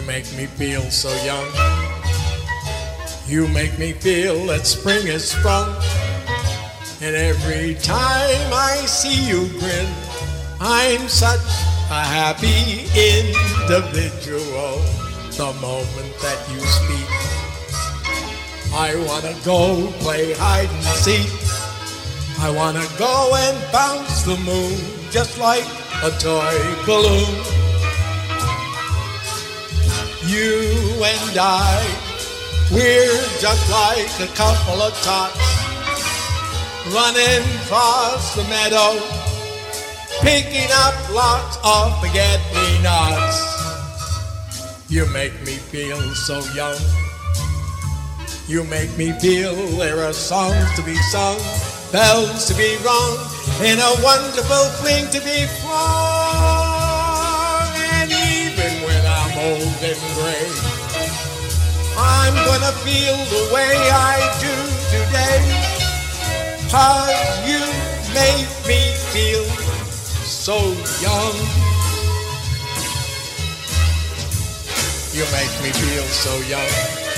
You make me feel so young. You make me feel that spring is sprung. And every time I see you grin, I'm such a happy individual. The moment that you speak, I wanna go play hide and seek. I wanna go and bounce the moon just like a toy balloon. You and I, we're just like a couple of tots running across the meadow, picking up lots of forget-me-nots. You make me feel so young. You make me feel there are songs to be sung, bells to be rung, and a wonderful fling to be flung. And even when I'm old and gray, I'm gonna feel the way I do today, 'cause you make me feel so young. You make me feel so young.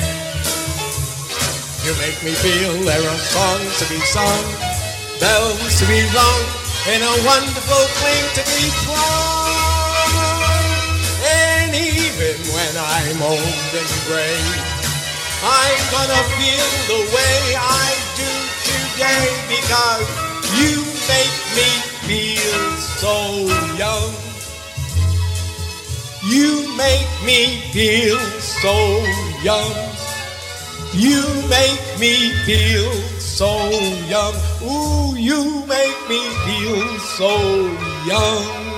You make me feel there are songs to be sung, bells to be rung, and a wonderful fling to be flung. And even when I'm old and gray, I'm gonna feel the way I do today, because you make me feel so young. You make me feel so young. You make me feel so young. Ooh, you make me feel so young.